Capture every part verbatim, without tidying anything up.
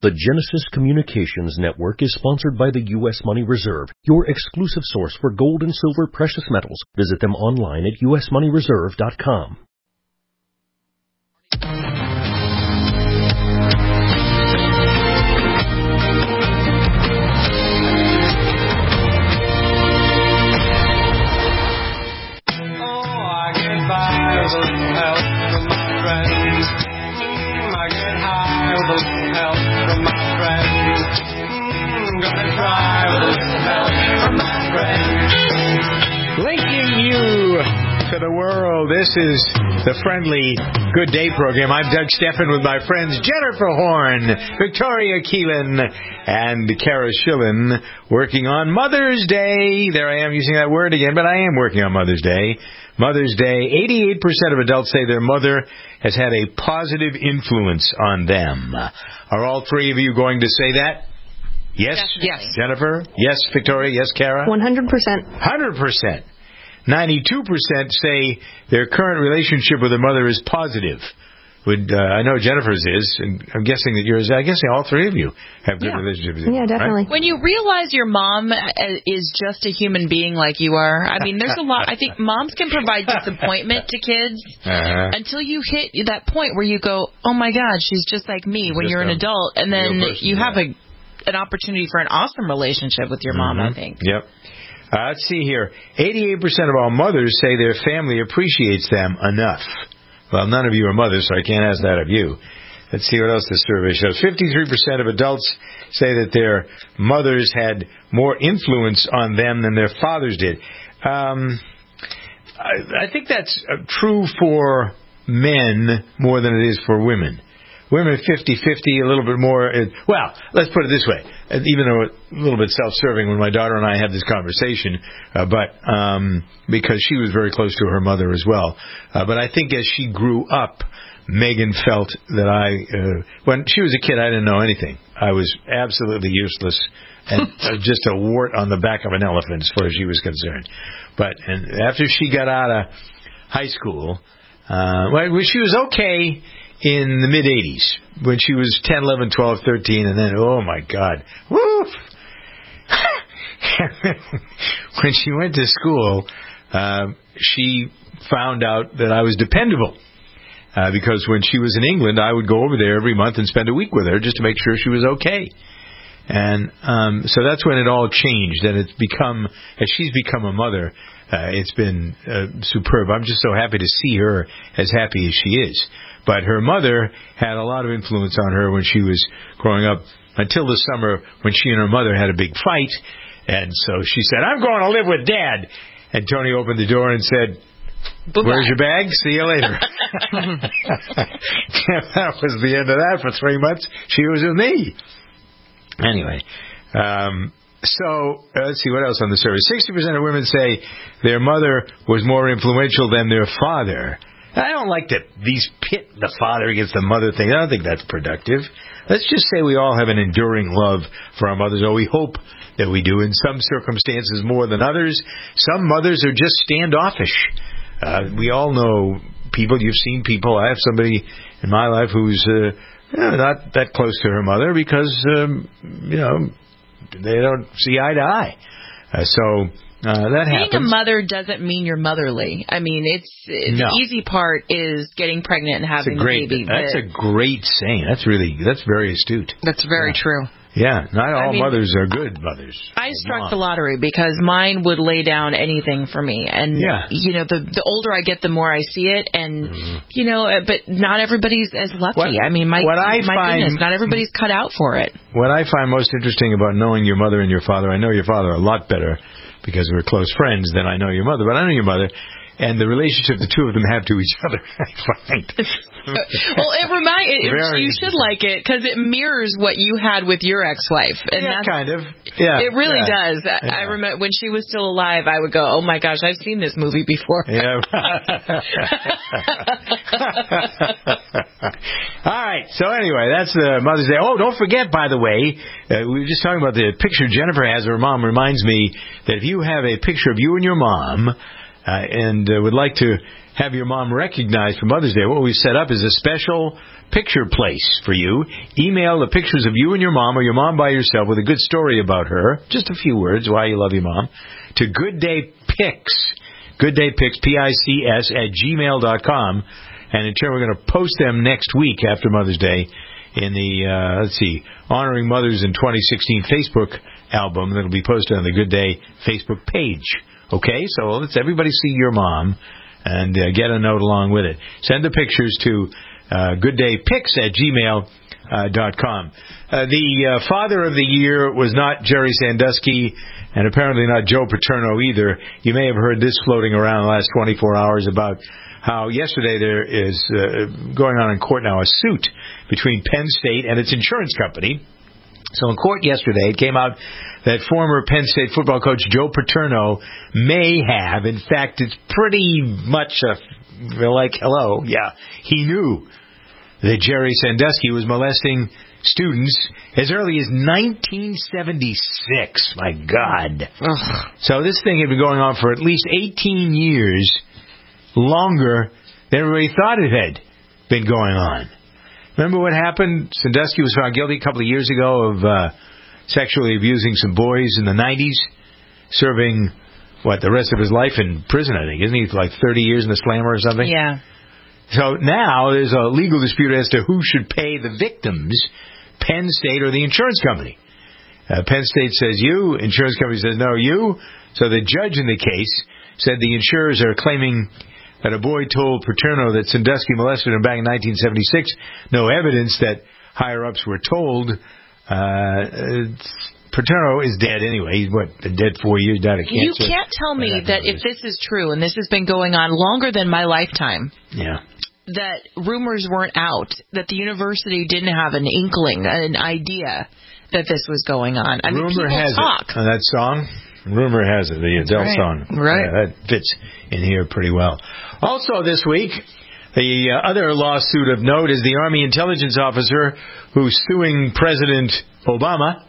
The Genesis Communications Network is sponsored by the U S Money Reserve, your exclusive source for gold and silver precious metals. Visit them online at u s money reserve dot com. Linking you to the world. This is the Friendly Good Day program. I'm Doug Steffen with my friends Jennifer Horn, Victoria Keelan, and Kara Schillen, working on Mother's Day. There I am using that word again, but I am working on Mother's Day. Mother's Day, eighty-eight percent of adults say their mother has had a positive influence on them. Are all three of you going to say that? Yes? Yes. Jennifer? Yes, Victoria? Yes, Kara? one hundred percent. one hundred percent. ninety-two percent say their current relationship with their mother is positive. Would uh, I know Jennifer's is, and I'm guessing that yours, I guess all three of you have good yeah. relationships with your Yeah, mom, definitely. right? When you realize your mom is just a human being like you are, I mean, there's a lot. I think moms can provide disappointment to kids uh-huh. until you hit that point where you go, oh, my God, she's just like me when Just you're an a adult. And then person, you have yeah. a an opportunity for an awesome relationship with your mom, mm-hmm. I think. Yep. Uh, let's see here. eighty-eight percent of all mothers say their family appreciates them enough. Well, none of you are mothers, so I can't ask that of you. Let's see what else this survey shows. fifty-three percent of adults say that their mothers had more influence on them than their fathers did. Um, I, I think that's uh, true for men more than it is for women. Women fifty-fifty, a little bit more. Uh, well, let's put it this way. Uh, even though a little bit self-serving when my daughter and I had this conversation, uh, but um, because she was very close to her mother as well. Uh, but I think as she grew up, Megan felt that I, uh, when she was a kid, I didn't know anything. I was absolutely useless and uh, just a wart on the back of an elephant as far as she was concerned. But and after she got out of high school, uh, well, she was okay in the mid-eighties, when she was ten, eleven, twelve, thirteen, and then, oh, my God, woof! When she went to school, uh, she found out that I was dependable. Uh, because when she was in England, I would go over there every month and spend a week with her just to make sure she was okay. And um, so that's when it all changed, and it's become, as she's become a mother, uh, it's been uh, superb. I'm just so happy to see her as happy as she is. But her mother had a lot of influence on her when she was growing up, until the summer when she and her mother had a big fight. And so she said, I'm going to live with Dad. And Tony opened the door and said, Bye-bye. Where's your bag? See you later. That was the end of that for three months. She was with me. Anyway, um, so uh, let's see what else on the survey. sixty percent of women say their mother was more influential than their father. I don't like that these pit the father against the mother thing. I don't think that's productive. Let's just say we all have an enduring love for our mothers, or we hope that we do. In some circumstances more than others. Some mothers are just standoffish. Uh, we all know people. You've seen people. I have somebody in my life who's uh, you know, not that close to her mother because um, you know they don't see eye to eye. Uh, so. Uh, that Being happens. a mother doesn't mean you're motherly. I mean, it's, it's no. the easy part is getting pregnant and having a great, a baby. That's a great saying. That's really, that's very astute. That's very yeah. true. Yeah, not all I mean, mothers are good mothers. I struck the lottery because mine would lay down anything for me. And, yeah. you know, the the older I get, the more I see it. And, mm-hmm. you know, but not everybody's as lucky. What, I mean, my, what I my find, goodness, not everybody's cut out for it. What I find most interesting about knowing your mother and your father, I know your father a lot better because we're close friends than I know your mother, but I know your mother. And the relationship the two of them have to each other, I find. Well, it remind it, you should like it because it mirrors what you had with your ex-wife. And yeah, that's, kind of. Yeah, it really yeah. does. Yeah. I remember when she was still alive, I would go, "Oh my gosh, I've seen this movie before." Yeah. All right. So anyway, that's uh, Mother's Day. Oh, don't forget, by the way, uh, we were just talking about the picture Jennifer has of her mom. Reminds me that if you have a picture of you and your mom. Uh, and uh, would like to have your mom recognized for Mother's Day, what we've set up is a special picture place for you. Email the pictures of you and your mom or your mom by yourself with a good story about her, just a few words, why you love your mom, to Good Day Pics, Good Day Pics, P I C S, at gmail dot com. And in turn, we're going to post them next week after Mother's Day in the, uh, let's see, Honoring Mothers in twenty sixteen Facebook album that will be posted on the Good Day Facebook page. Okay, so let's everybody see your mom and uh, get a note along with it. Send the pictures to uh, gooddaypics at gmail dot com. Uh, the uh, father of the year was not Jerry Sandusky and apparently not Joe Paterno either. You may have heard this floating around the last twenty-four hours about how yesterday there is uh, going on in court now a suit between Penn State and its insurance company. So in court yesterday, it came out that former Penn State football coach Joe Paterno may have, in fact, it's pretty much a, like, hello, yeah, he knew that Jerry Sandusky was molesting students as early as nineteen seventy-six. My God. Ugh. So this thing had been going on for at least eighteen years, longer than everybody thought it had been going on. Remember what happened? Sandusky was found guilty a couple of years ago of uh, sexually abusing some boys in the nineties, serving, what, the rest of his life in prison, I think. Isn't he like thirty years in the slammer or something? Yeah. So now there's a legal dispute as to who should pay the victims, Penn State or the insurance company. Uh, Penn State says you, insurance company says no, you. So the judge in the case said the insurers are claiming that a boy told Paterno that Sandusky molested him back in nineteen seventy-six. No evidence that higher-ups were told. Uh, Paterno is dead anyway. He's, what, dead four years, died of cancer. You can't tell me that if this is true, and this has been going on longer than my lifetime, yeah, that rumors weren't out, that the university didn't have an inkling, an idea that this was going on. I mean, Rumor people has talk. it. Uh, that song? Rumor has it, the Adele right. song. Right. Yeah, that fits in here pretty well. Also this week, the uh, other lawsuit of note is the Army intelligence officer who's suing President Obama.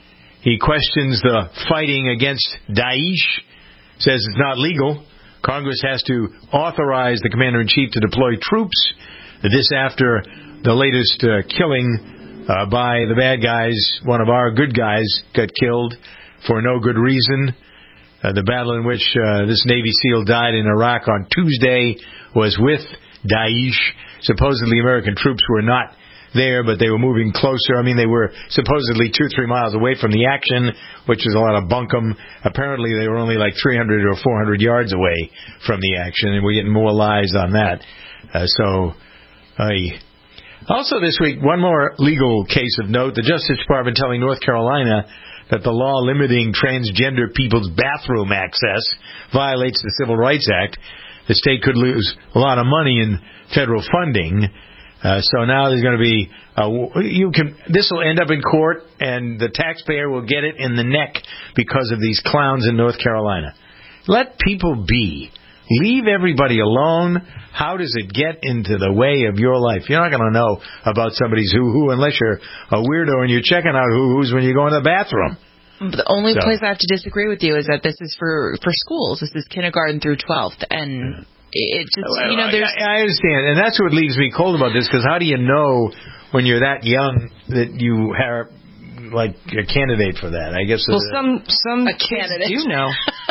He questions the fighting against Daesh, says it's not legal. Congress has to authorize the commander-in-chief to deploy troops. This after the latest uh, killing uh, by the bad guys. One of our good guys got killed for no good reason. Uh, the battle in which uh, this Navy SEAL died in Iraq on Tuesday was with Daesh. Supposedly American troops were not there, but they were moving closer. I mean, they were supposedly two or three miles away from the action, which is a lot of bunkum. Apparently, they were only like three hundred or four hundred yards away from the action, and we're getting more lies on that. Uh, so, I... Also this week, one more legal case of note. The Justice Department telling North Carolina that the law limiting transgender people's bathroom access violates the Civil Rights Act. The state could lose a lot of money in federal funding. Uh, so now there's going to be uh, you can. This will end up in court, and the taxpayer will get it in the neck because of these clowns in North Carolina. Let people be. Leave everybody alone. How does it get into the way of your life? You're not going to know about somebody's hoo-hoo unless you're a weirdo and you're checking out hoo-hoos when you go in the bathroom. The only so. place I have to disagree with you is that this is for, for schools. This is kindergarten through twelfth. And it just, you know, there's... I, I understand. And that's what leaves me cold about this, because how do you know when you're that young that you are, like, a candidate for that? I guess... Well, uh, some, some a kids candidate. do know.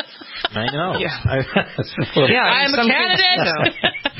I know. Yeah, I, yeah I'm a candidate.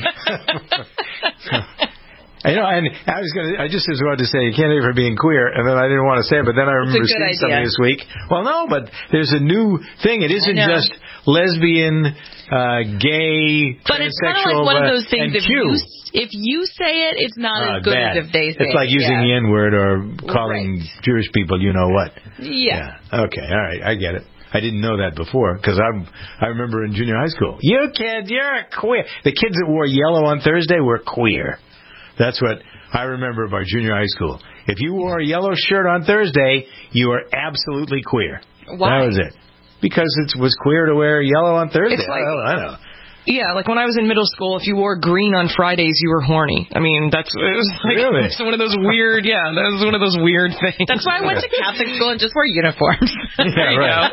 I know, and I was going to, I just was about to say candidate for being queer, and then I didn't want to say it, but then I remember seeing idea. something this week. Well, no, but there's a new thing. It isn't just lesbian, uh, gay, but it's kind of like one of those things. If you, if you say it, it's not uh, as good bad. as if they say it. It's like using yeah. the N-word or calling right. Jewish people, you know what. Yeah. yeah. Okay, all right, I get it. I didn't know that before, because I I remember in junior high school, you kids, you're a queer. The kids that wore yellow on Thursday were queer. That's what I remember about junior high school. If you wore a yellow shirt on Thursday, you were absolutely queer. Why? That was it. Because it was queer to wear yellow on Thursday. It's like, I don't know. Yeah, like when I was in middle school, if you wore green on Fridays, you were horny. I mean, that's it was like really? it's one of those weird, yeah, that was one of those weird things. That's why I went to Catholic school and just wore uniforms. Yeah, right.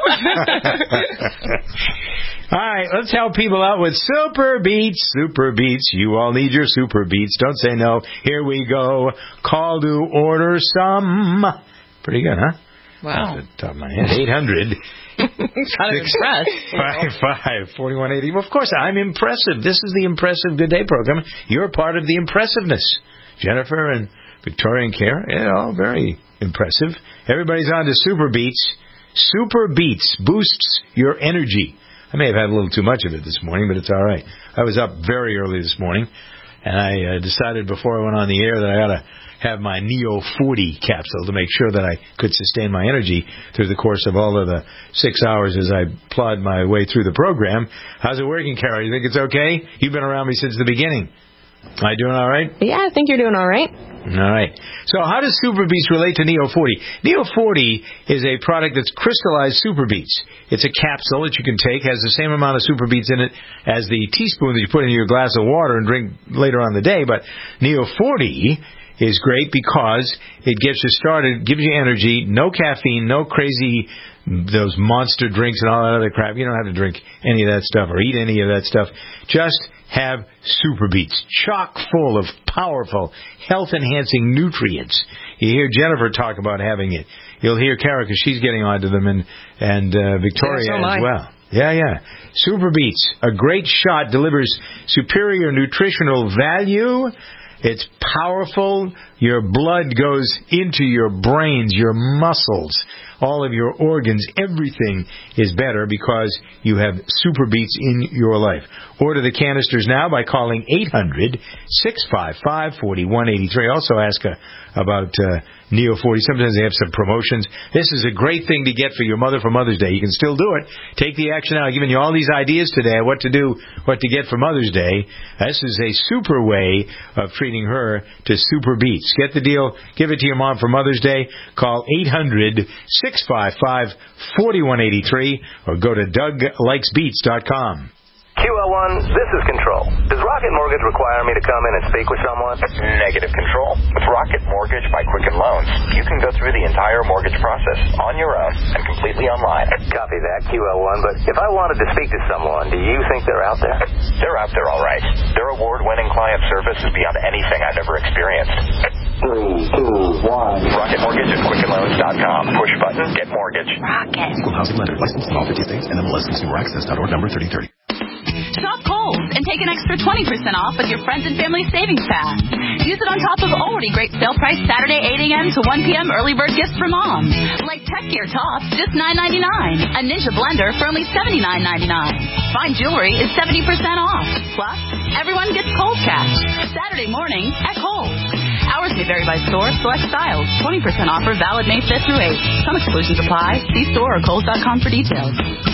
All right, let's help people out with Super Beets. Super Beets. You all need your Super Beets. Don't say no. Here we go. Call to order some. Pretty good, huh? Wow. Off the top of my head. eight hundred Kind of impressed. five five, four one eight zero. Well, of course, I'm impressive. This is the Impressive Good Day program. You're part of the impressiveness. Jennifer and Victoria and Kara, yeah, all very impressive. Everybody's on to Super Beets. Super Beets boosts your energy. I may have had a little too much of it this morning, but it's all right. I was up very early this morning, and I uh, decided before I went on the air that I ought to have my Neo forty capsule to make sure that I could sustain my energy through the course of all of the six hours as I plod my way through the program. How's it working, Carol? You think it's okay? You've been around me since the beginning. Am I doing all right? Yeah, I think you're doing all right. All right. So how does Super Beets relate to Neo forty? Neo forty is a product that's crystallized Super Beets. It's a capsule that you can take, has the same amount of Super Beets in it as the teaspoon that you put in your glass of water and drink later on in the day. But Neo forty is great because it gets you started, gives you energy, no caffeine, no crazy, those monster drinks and all that other crap. You don't have to drink any of that stuff or eat any of that stuff. Just have Super Beets, chock full of powerful, health-enhancing nutrients. You hear Jennifer talk about having it. You'll hear Kara because she's getting onto them, and, and uh, Victoria yeah, so as well. Yeah, yeah. Super Beets, a great shot, delivers superior nutritional value. It's powerful. Your blood goes into your brains, your muscles, all of your organs. Everything is better because you have Super Beets in your life. Order the canisters now by calling eight hundred, six five five, four one eight three. Also ask uh, about uh, Neo forty. Sometimes they have some promotions. This is a great thing to get for your mother for Mother's Day. You can still do it. Take the action now. I've given you all these ideas today, what to do, what to get for Mother's Day. This is a super way of treating her to Super Beets. Get the deal. Give it to your mom for Mother's Day. Call eight hundred, six five five, four one eight three or go to doug likes beets dot com. Q L one, this is Control. Does Rocket Mortgage require me to come in and speak with someone? Negative, Control. With Rocket Mortgage by Quicken Loans, you can go through the entire mortgage process on your own and completely online. Copy that, Q L one, but if I wanted to speak to someone, do you think they're out there? They're out there all right. Their award-winning client service is beyond anything I've ever experienced. Three, two, one. Rocket Mortgage at Quicken Loans dot com. Push button, get mortgage. Rocket. Equal housing lender. Licensed in all fifty states. N M L S Consumer Access dot org number thirty thirty. Shop Kohl's and take an extra twenty percent off with your Friends and Family Savings Pass. Use it on top of already great sale price Saturday eight a.m. to one p.m. early bird gifts for moms. Like Tech Gear tops, just nine ninety-nine. A Ninja blender for only seventy-nine ninety-nine. Fine jewelry is seventy percent off. Plus, everyone gets Kohl's cash. Saturday morning at Kohl's. Hours may vary by store, select styles. twenty percent offer valid May fifth through eighth. Some exclusions apply. See store or Kohl's dot com for details.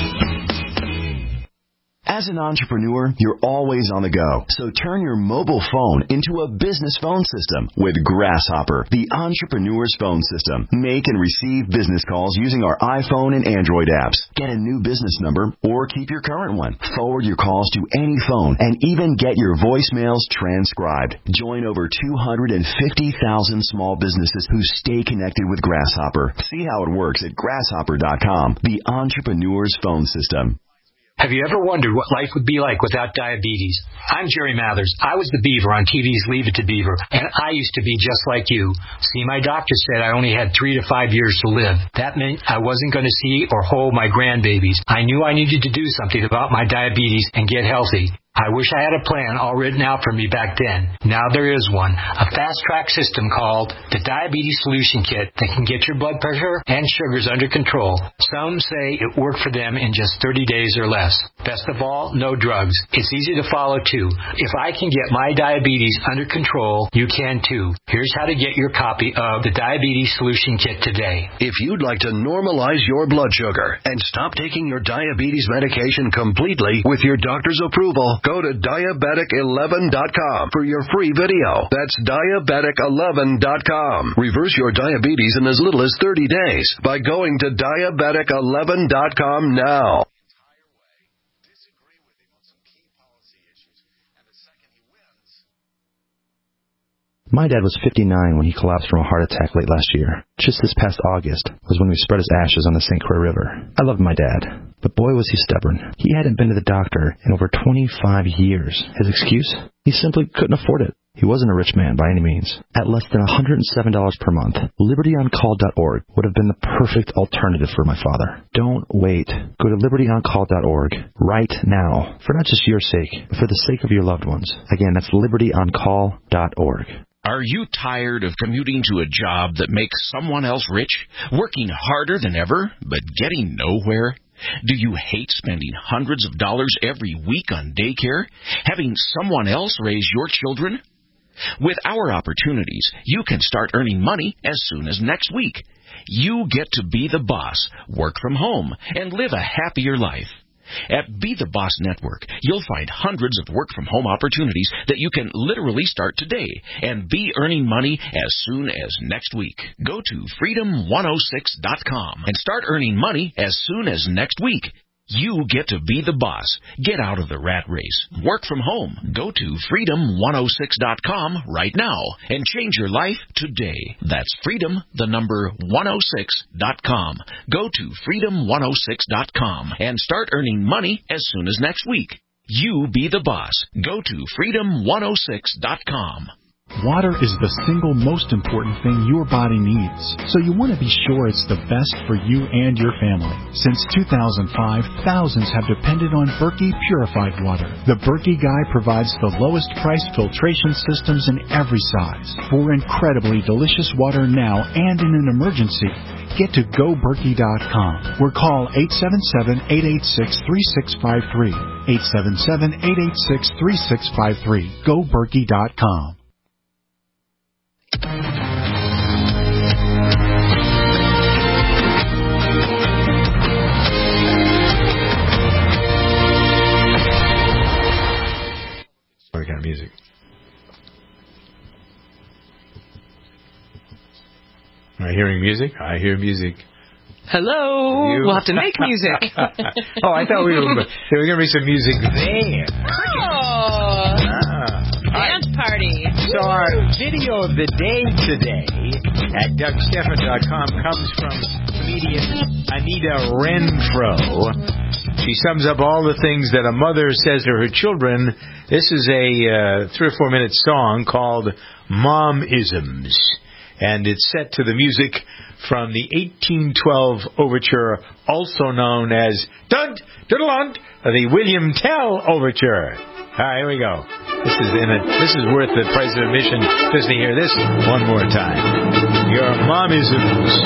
As an entrepreneur, you're always on the go. So turn your mobile phone into a business phone system with Grasshopper, the entrepreneur's phone system. Make and receive business calls using our iPhone and Android apps. Get a new business number or keep your current one. Forward your calls to any phone and even get your voicemails transcribed. Join over two hundred fifty thousand small businesses who stay connected with Grasshopper. See how it works at grasshopper dot com, the entrepreneur's phone system. Have you ever wondered what life would be like without diabetes? I'm Jerry Mathers. I was the Beaver on T V's Leave It to Beaver, and I used to be just like you. See, my doctor said I only had three to five years to live. That meant I wasn't going to see or hold my grandbabies. I knew I needed to do something about my diabetes and get healthy. I wish I had a plan all written out for me back then. Now there is one, a fast-track system called the Diabetes Solution Kit that can get your blood pressure and sugars under control. Some say it worked for them in just thirty days or less. Best of all, no drugs. It's easy to follow, too. If I can get my diabetes under control, you can, too. Here's how to get your copy of the Diabetes Solution Kit today. If you'd like to normalize your blood sugar and stop taking your diabetes medication completely with your doctor's approval, go to diabetic eleven dot com for your free video. That's diabetic eleven dot com. Reverse your diabetes in as little as thirty days by going to diabetic eleven dot com now. My dad was fifty-nine when he collapsed from a heart attack late last year. Just this past August was when we spread his ashes on the Saint Croix River. I loved my dad, but boy was he stubborn. He hadn't been to the doctor in over twenty-five years. His excuse? He simply couldn't afford it. He wasn't a rich man by any means. At less than one hundred seven dollars per month, liberty on call dot org would have been the perfect alternative for my father. Don't wait. Go to liberty on call dot org right now, for not just your sake, but for the sake of your loved ones. Again, that's liberty on call dot org. Are you tired of commuting to a job that makes someone else rich, working harder than ever, but getting nowhere? Do you hate spending hundreds of dollars every week on daycare, having someone else raise your children? With our opportunities, you can start earning money as soon as next week. You get to be the boss, work from home, and live a happier life. At Be the Boss Network, you'll find hundreds of work-from-home opportunities that you can literally start today and be earning money as soon as next week. Go to freedom one oh six dot com and start earning money as soon as next week. You get to be the boss. Get out of the rat race. Work from home. Go to freedom one oh six dot com right now and change your life today. That's freedom, the number one oh six dot com. Go to freedom one oh six dot com and start earning money as soon as next week. You be the boss. Go to freedom one oh six dot com. Water is the single most important thing your body needs, so you want to be sure it's the best for you and your family. Since two thousand five, thousands have depended on Berkey Purified Water. The Berkey Guy provides the lowest priced filtration systems in every size for incredibly delicious water now and in an emergency. Get to go berkey dot com or call eight seven seven, eight eight six, three six five three. eight seven seven, eight eight six, three six five three. go berkey dot com. What kind of music? Am I hearing music? I hear music. Hello. You? We'll have to make music. Oh, I thought we were there was going to be some music there. Oh. Ah. Dance party. So our video of the day today at Doug Stephan dot com comes from comedian Anita Renfro. She sums up all the things that a mother says to her children. This is a uh, three or four minute song called Mom-isms. And it's set to the music from the eighteen twelve overture, also known as Dunt Diddle-unt, the William Tell overture. All right, here we go. This is in a, this is worth the price of admission just to hear this one more time. Your Mom-isms.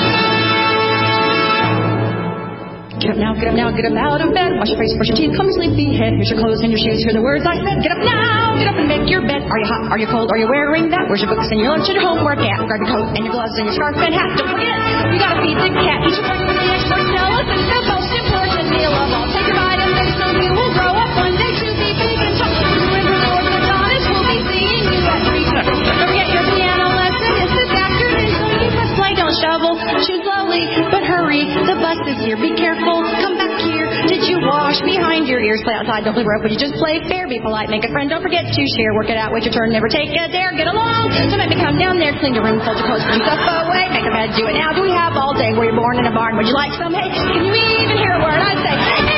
Get up now, get up now, get up out of bed. Wash your face, brush your teeth, comb your sleepy head. Here's your clothes and your shoes. Hear the words I said. Get up now, get up and make your bed. Are you hot? Are you cold? Are you wearing that? Where's your books and your lunch and your homework at? Grab your coat and your gloves and your scarf and hat. Don't forget, you gotta feed the cat. Eat your breakfast with the experts tell us it's the most important meal of all. Take your vitamins so you will grow up one day to be big and tall. Remember, Lord Adonis will be seeing you at three. Don't forget your piano lesson is this afternoon, so you press play, don't shovel. Choose slowly, but hurry. The bus is here. Be careful. Come back here. Did you wash behind your ears? Play outside. Don't play rope. Would you just play fair? Be polite. Make a friend. Don't forget to share. Work it out. Wait your turn. Never take a dare. Get along. So let me come down there. Clean your room. Fold your clothes. Put your stuff away. Make a bed. Do it now. Do we have all day? Were you born in a barn? Would you like some hay? Can you even hear a word I say?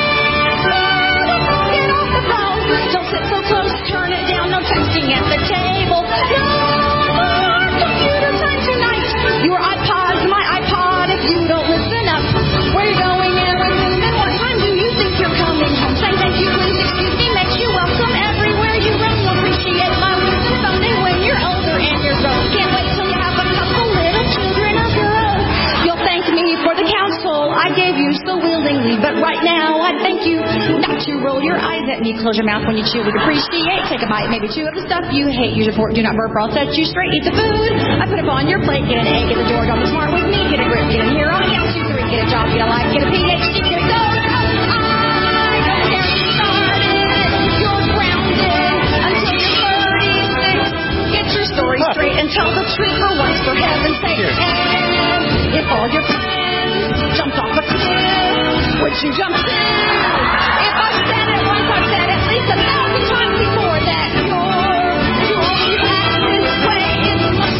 Get off the phone. Don't sit so close. Turn it down. No texting at the table. No more computer time tonight. Your iPod's my iPod. If you don't listen up, where you going and with whom and what time do you think you're coming home? Say thank you, please, excuse me, makes you welcome everywhere you run. You'll appreciate my wisdom someday when you're older and you're grown. Can't wait till you have a couple little children of your own. You'll thank me for the counsel I gave you so willingly, but right now I thank you not to roll your eyes at me. Close your mouth when you chew. We'd appreciate. Take a bite, maybe two of the stuff you hate. Use your fork, do not burp, or I'll set you straight. Eat the food I put up on your plate. Get an A, get the door, don't be smart with me. Get a grip, get in here on count two, three. Get a job, get a life, get a P H D, get a go. I don't care who started. You're grounded until you're thirty-six. Get your story straight and tell the truth for once, for heaven's sake. And if all your friends jumped off a cliff, would you jump too? If I said it once, I've said at least a thousand times before that you're, you only act this way in the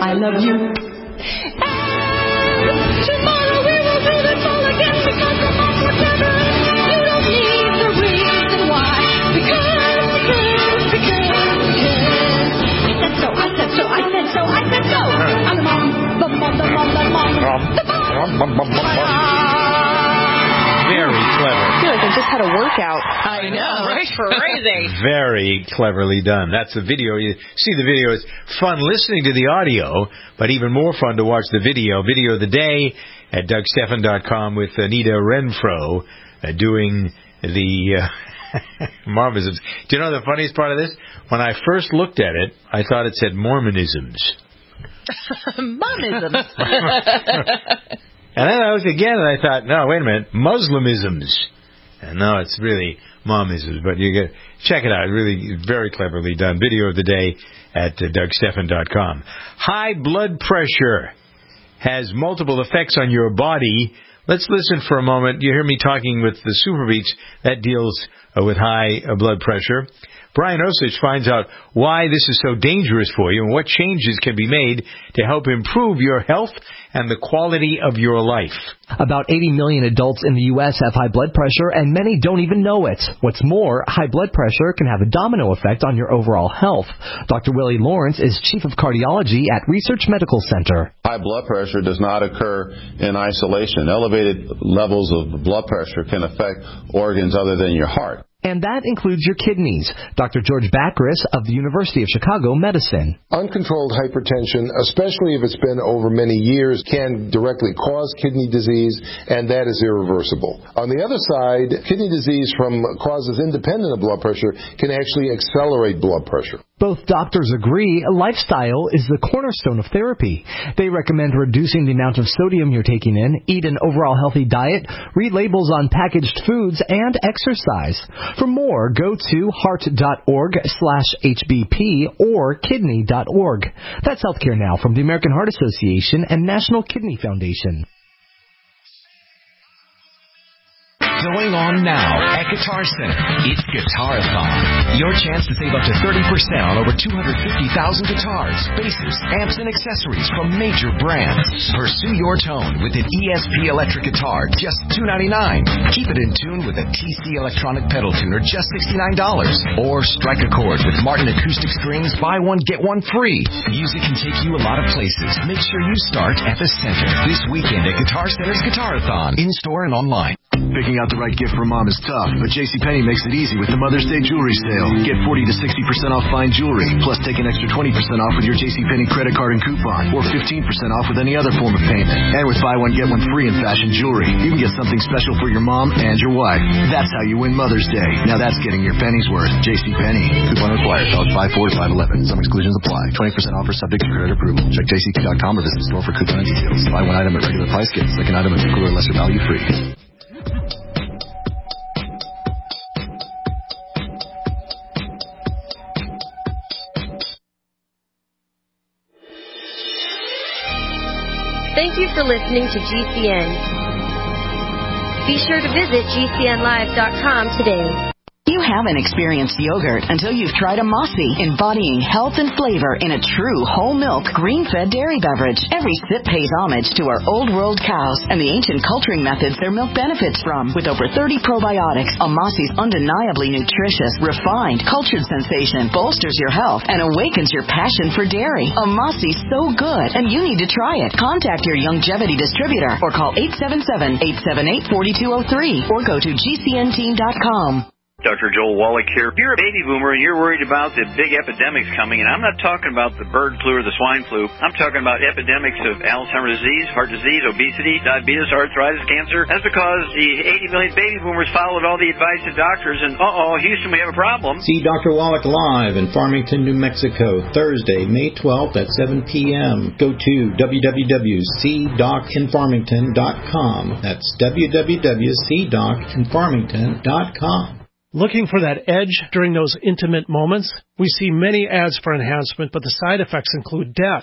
I love you. And tomorrow we will do this all again because the month was never ends. You don't need the reason why. Because, because, because, because. I said so, I said so, I said so, I said so. I'm the mom, the mom, the mom, the mom, the mom. Very clever. I feel like I just had a workout. I know, right? Crazy. Very cleverly done. That's the video. You see the video. It's fun listening to the audio, but even more fun to watch the video. Video of the day at Doug Stephan dot com with Anita Renfro uh, doing the uh, Mormonisms. Do you know the funniest part of this? When I first looked at it, I thought it said Mormonisms. Momisms. And then I was again, and I thought, no, wait a minute, Muslimisms. And no, it's really momisms. But you get check it out. Really very cleverly done. Video of the day at uh, Doug Stephan dot com. High blood pressure has multiple effects on your body. Let's listen for a moment. You hear me talking with the Superbeats. That deals uh, with high uh, blood pressure. Brian Osich finds out why this is so dangerous for you and what changes can be made to help improve your health and the quality of your life. About eighty million adults in the U S have high blood pressure, and many don't even know it. What's more, high blood pressure can have a domino effect on your overall health. Doctor Willie Lawrence is Chief of Cardiology at Research Medical Center. High blood pressure does not occur in isolation. Elevated levels of blood pressure can affect organs other than your heart. And that includes your kidneys. Doctor George Bacris of the University of Chicago Medicine. Uncontrolled hypertension, especially if it's been over many years, can directly cause kidney disease, and that is irreversible. On the other side, kidney disease from causes independent of blood pressure can actually accelerate blood pressure. Both doctors agree lifestyle is the cornerstone of therapy. They recommend reducing the amount of sodium you're taking in, eat an overall healthy diet, read labels on packaged foods, and exercise. For more, go to heart.org slash HBP or kidney dot org. That's Healthcare Now from the American Heart Association and National Kidney Foundation. Going on now at Guitar Center. It's Guitarathon. Your chance to save up to thirty percent on over two hundred fifty thousand guitars, basses, amps, and accessories from major brands. Pursue your tone with an E S P electric guitar, just two hundred ninety-nine dollars. Keep it in tune with a T C electronic pedal tuner, just sixty-nine dollars. Or strike a chord with Martin acoustic strings, buy one, get one free. Music can take you a lot of places. Make sure you start at the center. This weekend at Guitar Center's Guitarathon, in-store and online. Picking out the right gift for mom is tough, but JCPenney makes it easy with the Mother's Day jewelry sale. Get forty to sixty percent off fine jewelry, plus take an extra twenty percent off with your JCPenney credit card and coupon, or fifteen percent off with any other form of payment. And with buy one, get one free in fashion jewelry, you can get something special for your mom and your wife. That's how you win Mother's Day. Now that's getting your penny's worth. JCPenney. Coupon required. Dollars five four to five eleven. Some exclusions apply. twenty percent offer subject to credit approval. Check J C P dot com or visit the store for coupon details. Buy one item at regular price, get the second item at equal or lesser value free. Thank you for listening to G C N. Be sure to visit G C N live dot com today. You haven't experienced yogurt until you've tried a Mossy, embodying health and flavor in a true whole milk, green-fed dairy beverage. Every sip pays homage to our old world cows and the ancient culturing methods their milk benefits from. With over thirty probiotics, a Mossy's undeniably nutritious, refined, cultured sensation bolsters your health and awakens your passion for dairy. A Mossy's so good, and you need to try it. Contact your Longevity distributor or call eight seven seven, eight seven eight, four two zero three or go to G C N team dot com. Doctor Joel Wallach here. If you're a baby boomer and you're worried about the big epidemics coming, and I'm not talking about the bird flu or the swine flu, I'm talking about epidemics of Alzheimer's disease, heart disease, obesity, diabetes, arthritis, cancer. That's because the eighty million baby boomers followed all the advice of doctors, and uh-oh, Houston, we have a problem. See Doctor Wallach live in Farmington, New Mexico, Thursday, May twelfth at seven p.m. Go to w w w dot c doc in farmington dot com. That's w w w dot c doc in farmington dot com. Looking for that edge during those intimate moments? We see many ads for enhancement, but the side effects include death.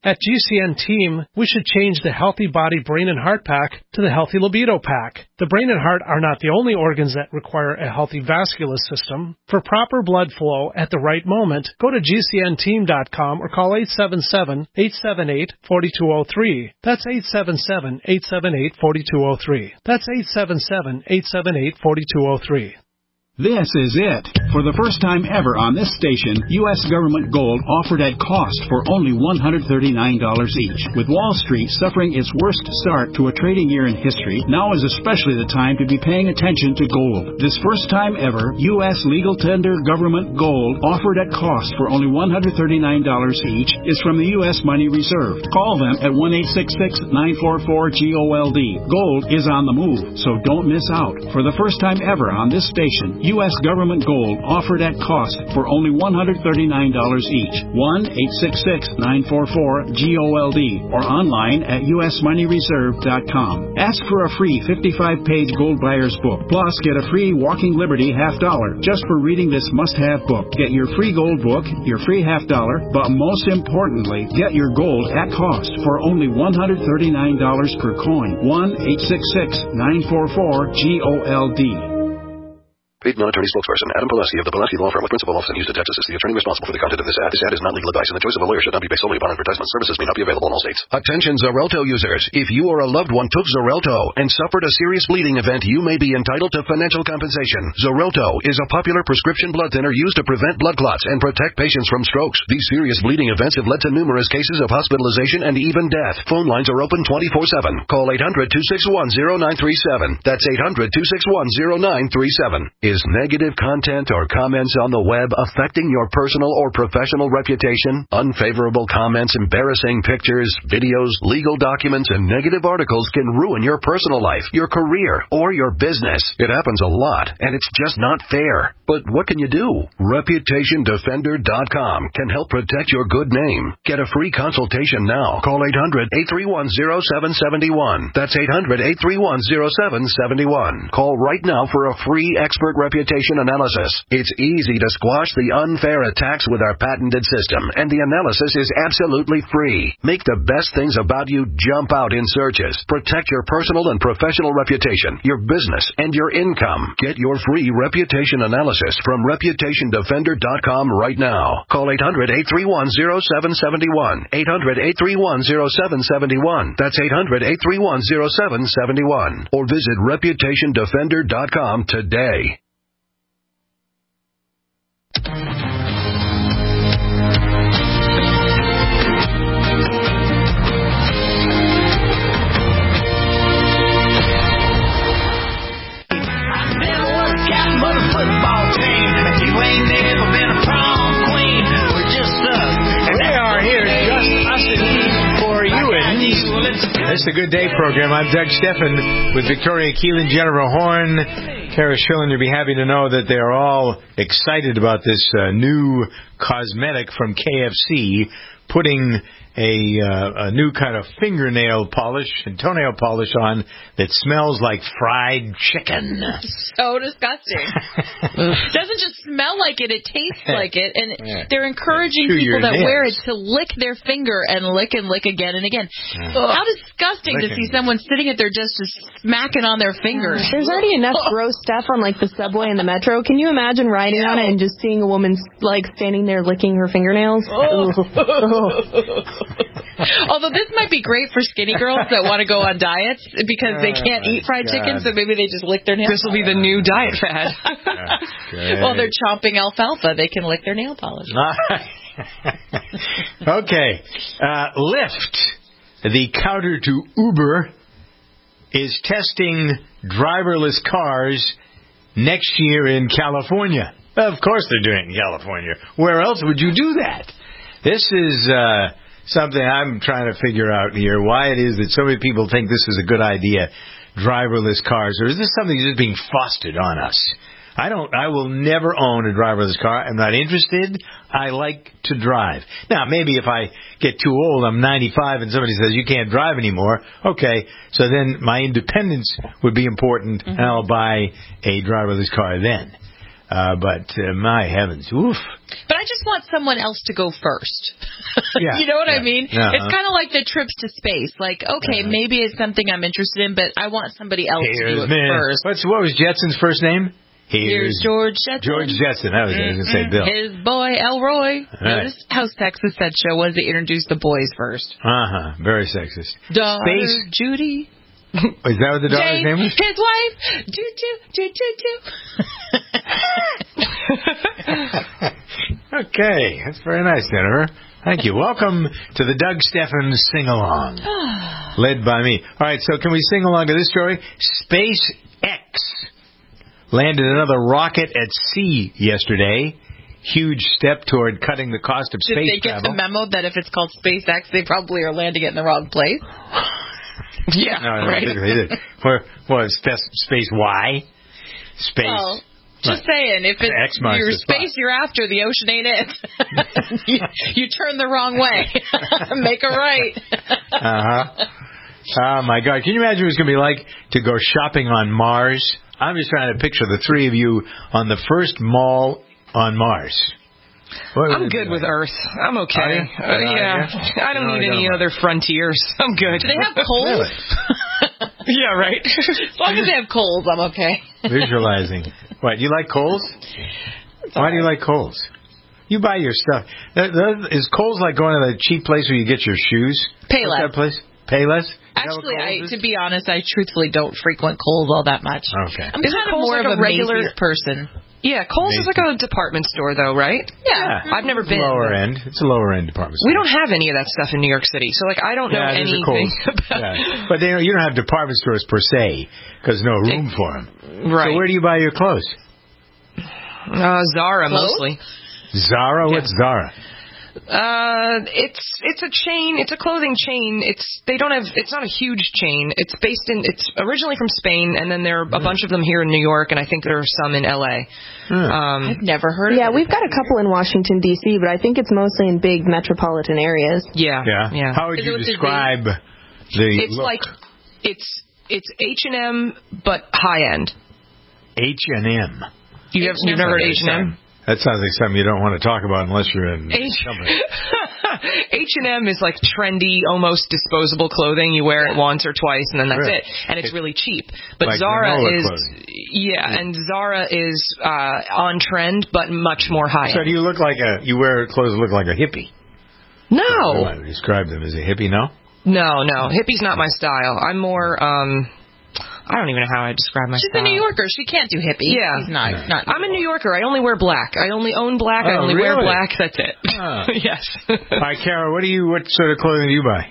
At G C N Team, we should change the Healthy Body, Brain, and Heart Pack to the Healthy Libido Pack. The brain and heart are not the only organs that require a healthy vascular system. For proper blood flow at the right moment, go to G C N team dot com or call eight seven seven, eight seven eight, four two zero three. That's eight seven seven, eight seven eight, four two zero three. That's eight seven seven, eight seven eight, four two zero three. This is it. For the first time ever on this station, U S government gold offered at cost for only one hundred thirty-nine dollars each. With Wall Street suffering its worst start to a trading year in history, now is especially the time to be paying attention to gold. This first time ever, U S legal tender government gold offered at cost for only one hundred thirty-nine dollars each is from the U S Money Reserve. Call them at one eight six six, nine four four, G O L D. Gold is on the move, so don't miss out. For the first time ever on this station, U S government gold offered at cost for only one hundred thirty-nine dollars each. one eight six six, nine four four, G O L D or online at U S money reserve dot com. Ask for a free fifty-five page gold buyer's book. Plus, get a free Walking Liberty half dollar just for reading this must-have book. Get your free gold book, your free half dollar, but most importantly, get your gold at cost for only one hundred thirty-nine dollars per coin. one eight six six, nine four four, G O L D. Paid non-attorney spokesperson Adam Pileski of the Pileski Law Firm with principal office in Houston, Texas is the attorney responsible for the content of this ad. This ad is not legal advice, and the choice of a lawyer should not be based solely upon advertisement. Services may not be available in all states. Attention Xarelto users. If you or a loved one took Xarelto and suffered a serious bleeding event, you may be entitled to financial compensation. Xarelto is a popular prescription blood thinner used to prevent blood clots and protect patients from strokes. These serious bleeding events have led to numerous cases of hospitalization and even death. Phone lines are open twenty-four seven. Call eight hundred, two six one, zero nine three seven. That's eight hundred, two six one, zero nine three seven. Is negative content or comments on the web affecting your personal or professional reputation? Unfavorable comments, embarrassing pictures, videos, legal documents, and negative articles can ruin your personal life, your career, or your business. It happens a lot, and it's just not fair. But what can you do? Reputation Defender dot com can help protect your good name. Get a free consultation now. Call eight hundred, eight three one, zero seven seven one. That's eight hundred, eight three one, zero seven seven one. Call right now for a free expert reputation analysis. It's easy to squash the unfair attacks with our patented system, and the analysis is absolutely free. Make the best things about you jump out in searches. Protect your personal and professional reputation, your business, and your income. Get your free reputation analysis from Reputation Defender dot com right now. Call eight hundred, eight three one, zero seven seven one. eight hundred, eight three one, zero seven seven one. That's eight hundred, eight three one, zero seven seven one. Or visit Reputation Defender dot com today. It's the Good Day program. I'm Doug Steffen with Victoria Keelan, Jennifer Horn, Kara Schilling. You'll be happy to know that they're all excited about this uh, new cosmetic from K F C, putting a, uh, a new kind of fingernail polish and toenail polish on that smells like fried chicken. So disgusting. Doesn't just smell like it, it tastes like it. And yeah. they're encouraging Chew people that nails. wear it to lick their finger and lick and lick again and again. Yeah. How disgusting Licking. to see someone sitting at their desk just smacking on their fingers. There's already enough gross stuff on like the subway and the metro. Can you imagine riding yeah. on it and just seeing a woman like standing there licking her fingernails? Oh. Although this might be great for skinny girls that want to go on diets because they can't eat fried God. chicken, so maybe they just lick their nails. This will be the new diet fad. While they're chomping alfalfa, they can lick their nail polish. Okay. Uh, Lyft, the counter to Uber, is testing driverless cars next year in California. Of course they're doing it in California. Where else would you do that? This is uh, something I'm trying to figure out here, why it is that so many people think this is a good idea, driverless cars, or is this something that's just being foisted on us? I don't. I will never own a driverless car. I'm not interested. I like to drive. Now, maybe if I get too old, I'm ninety-five, and somebody says you can't drive anymore. Okay, so then my independence would be important, mm-hmm. and I'll buy a driverless car then. Uh, but uh, my heavens, oof. But I just want someone else to go first. Yeah, you know what yeah. I mean? Uh-huh. It's kind of like the trips to space. Like, okay, Uh-huh. maybe it's something I'm interested in, but I want somebody else Here's to do it me. first. What's, what was Jetson's first name? Here's George Jetson. George Jetson. I was going to say Bill. His boy, Elroy. Right. Notice how sexist that show was. They introduced the boys first. Uh-huh. Very sexist. Daughter, Space. Judy. Is that what the daughter's Jane, name was? his wife. Do, do, do, do, do. Okay. That's very nice, Jennifer. Thank you. Welcome to the Doug Stephan Sing-Along, led by me. All right, so can we sing along to this story? SpaceX landed another rocket at sea yesterday. Huge step toward cutting the cost of Did space they get travel. the memo that if it's called SpaceX, they probably are landing it in the wrong place? Yeah, no, no, right. I think they did. Where was space, space Y? Space. Well, just Right. saying, if it's X marks your the spot. space you're after, the ocean ain't it. you, you turn the wrong way. Make a right. Uh-huh. Oh, my God. Can you imagine what it's going to be like to go shopping on Mars? I'm just trying to picture the three of you on the first mall on Mars. What I'm good with Earth. I'm okay. Are you? Uh, Uh, yeah. yeah? I don't No, I need got any 'em. other frontiers. I'm good. Do they have coals? Yeah, right. As long as they have coals, I'm okay. Visualizing. What, you like Kohl's? Why do you like Kohl's? You buy your stuff. That, that, is Kohl's like going to the cheap place where you get your shoes? Payless. What's that place? Payless? Actually, I, to be honest, I truthfully don't frequent Kohl's all that much. Okay. I'm Isn't kind of Kohl's more like of a a regular- Macy's person. Yeah, Kohl's is like a department store, though, right? Yeah. I've never It's been. lower end. It's a lower end department store. We don't have any of that stuff in New York City, so like I don't know Yeah, there's a anything Kohl's. about. Yeah. But they don't, you don't have department stores per se because no room for them. Right. So where do you buy your clothes? Uh, Zara Clothes? mostly. Zara? What's Zara? Uh, it's it's a chain. It's a clothing chain. It's they don't have. It's not a huge chain. It's based in. It's originally from Spain, and then there are a bunch of them here in New York, and I think there are some in L A. Um, I've never heard of Yeah, it. we've got a couple in Washington, D C, but I think it's mostly in big metropolitan areas. Yeah. Yeah. Yeah. How would Is it you with the describe the It's look? like it's it's H and M but high end. H and M. You have you've never heard H and M? That sounds like something you don't want to talk about unless you're in H company. H and M is like trendy, almost disposable clothing. You wear it once or twice, and then that's Really? it. And it's really cheap. But Like Zara granola is, clothing. yeah, and Zara is uh, on trend, but much more high So end. do you look like a, you wear clothes that look like a hippie? No, I would describe them as a hippie, no? no, no. Hippie's not my style. I'm more. um I don't even know how I describe my She's style. a New Yorker. She can't do hippie. Yeah. She's not. Yeah. not I'm a New Yorker. I only wear black. I only own black. I Oh, only wear really? black. That's it. Ah. Yes. All right, Kara, what do you, what sort of clothing do you buy?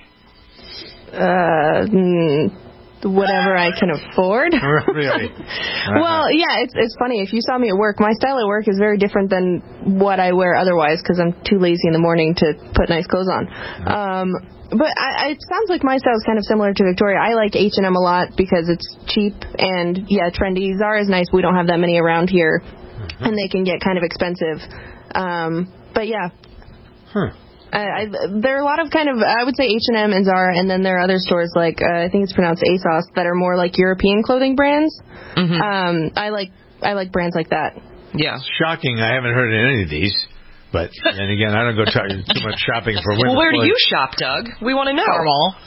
Uh, mm, whatever I can afford. Really? Well, yeah, it's it's funny. If you saw me at work, my style at work is very different than what I wear otherwise because I'm too lazy in the morning to put nice clothes on. Um, but I, I, it sounds like my style is kind of similar to Victoria. I like H and M a lot because it's cheap and, yeah, trendy. Zara is nice. We don't have that many around here, and they can get kind of expensive. Um, but, yeah. Huh. I, I, there are a lot of kind of, I would say H and M and Zara, and then there are other stores like, uh, I think it's pronounced ASOS, that are more like European clothing brands. Mm-hmm. Um, I like I like brands like that. Yeah. Shocking, I haven't heard of any of these. But then again, I don't go try, too much shopping for winter Well, where do clothes. you shop, Doug? We want to know. Farmall.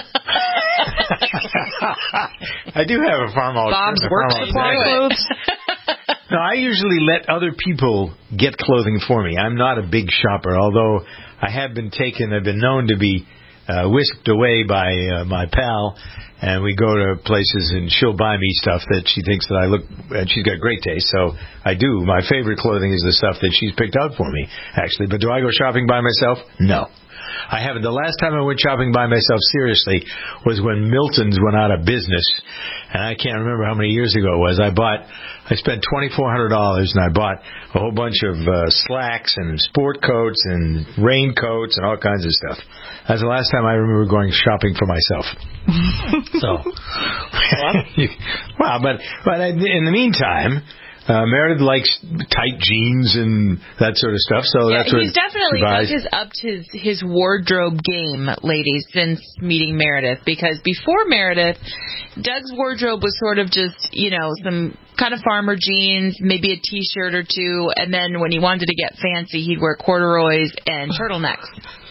I do have a Farmall. Bob's a Work Farmall Supply jacket. clothes. No, I usually let other people get clothing for me. I'm not a big shopper, although I have been taken, I've been known to be uh, whisked away by uh, my pal, and we go to places and she'll buy me stuff that she thinks that I look, and she's got great taste, so I do. My favorite clothing is the stuff that she's picked out for me, actually. But do I go shopping by myself? No. I haven't. The last time I went shopping by myself seriously was when Milton's went out of business, and I can't remember how many years ago it was. I bought, I spent twenty-four hundred dollars, and I bought a whole bunch of uh, slacks and sport coats and raincoats and all kinds of stuff. That's the last time I remember going shopping for myself. So, well, but but in the meantime. Uh, Meredith likes tight jeans and that sort of stuff, so Yeah, that's what he's definitely she buys. Doug has upped his his wardrobe game, ladies, since meeting Meredith. Because before Meredith, Doug's wardrobe was sort of just, you know, some kind of farmer jeans, maybe a T-shirt or two, and then when he wanted to get fancy, he'd wear corduroys and turtlenecks.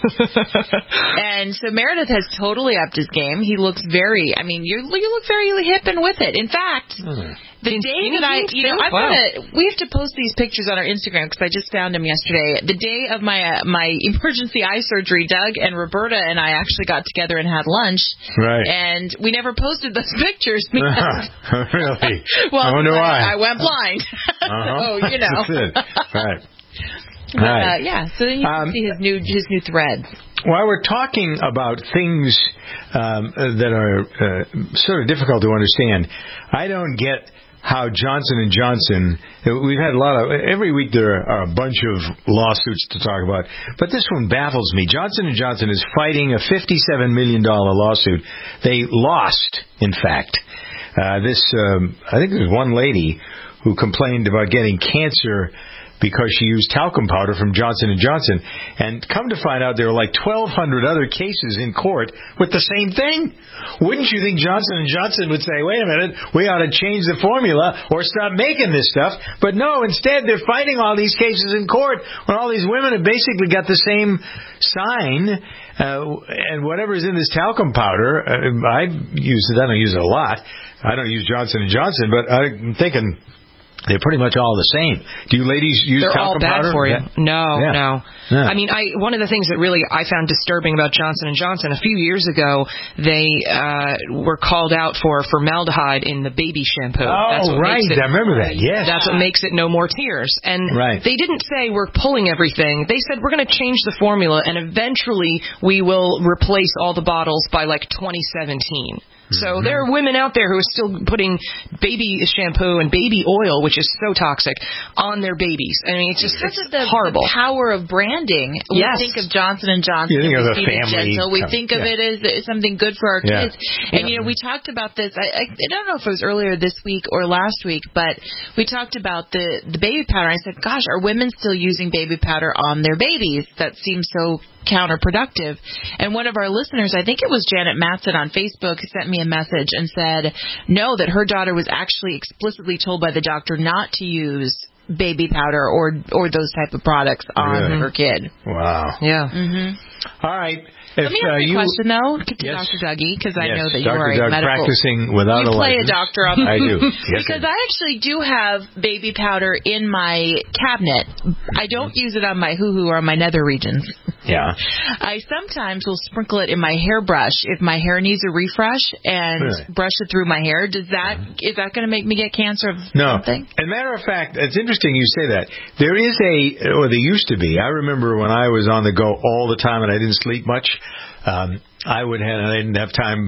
And so Meredith has totally upped his game. He looks very, I mean, you you look very hip and with it. In fact, Hmm. the day that I, you know, I've Wow. got to, we have to post these pictures on our Instagram because I just found them yesterday. The day of my uh, my emergency eye surgery, Doug and Roberta and I actually got together and had lunch. Right. And we never posted those pictures because, Really? well, I wonder why. I, I went blind. Uh-huh. So, you know. That's it. Right. But, Right. uh, yeah, so then you can Um, see his new his new threads. While we're talking about things um, that are uh, sort of difficult to understand, I don't get how Johnson and Johnson, we've had a lot of, every week there are a bunch of lawsuits to talk about, but this one baffles me. Johnson and Johnson is fighting a fifty-seven million dollars lawsuit. They lost, in fact. Uh, this, um, I think there's one lady who complained about getting cancer because she used talcum powder from Johnson and Johnson. And come to find out, there were like twelve hundred other cases in court with the same thing. Wouldn't you think Johnson and Johnson would say, wait a minute, we ought to change the formula or stop making this stuff? But no, instead they're fighting all these cases in court when all these women have basically got the same sign. Uh, and whatever's in this talcum powder, uh, I use it. I don't use it a lot. I don't use Johnson and Johnson, but I'm thinking they're pretty much all the same. Do you ladies use They're talcum all bad powder? for you. Yeah. No, Yeah. no. Yeah. I mean, I one of the things that really I found disturbing about Johnson and Johnson, a few years ago, they uh, were called out for formaldehyde in the baby shampoo. Oh, that's what right. Makes it, I remember that. Yes. That's what makes it no more tears. And Right. they didn't say we're pulling everything. They said we're going to change the formula, and eventually we will replace all the bottles by like twenty seventeen. So there are women out there who are still putting baby shampoo and baby oil, which is so toxic, on their babies. I mean, it's just Because it's of the, horrible. the power of branding. Yes. We think of Johnson and Johnson. You think we of the keep it family gentle. We com- think of yeah. it as, as something good for our Yeah. kids. And you know, we talked about this. I, I, I don't know if it was earlier this week or last week, but we talked about the the baby powder. I said, "Gosh, are women still using baby powder on their babies? That seems so counterproductive." And one of our listeners, I think it was Janet Matson on Facebook, sent me a message and said, no, that her daughter was actually explicitly told by the doctor not to use baby powder or or those type of products on Really? her kid. Wow. Yeah. Mm-hmm. All right. Let If, me ask uh, you a you, question, though, to Yes. Doctor Dougie, because I Yes, know that Doctor you are Doug a medical... practicing without you a play license. a doctor on I do. Yes, because I I, do. actually do have baby powder in my cabinet. I don't use it on my hoo-hoo or on my nether regions. Yeah. I sometimes will sprinkle it in my hairbrush if my hair needs a refresh and Really? brush it through my hair. Does that is that going to make me get cancer of No. something? As a matter of fact, it's interesting you say that. There is a, or there used to be, I remember when I was on the go all the time and I didn't sleep much, um, I would have, I didn't have time,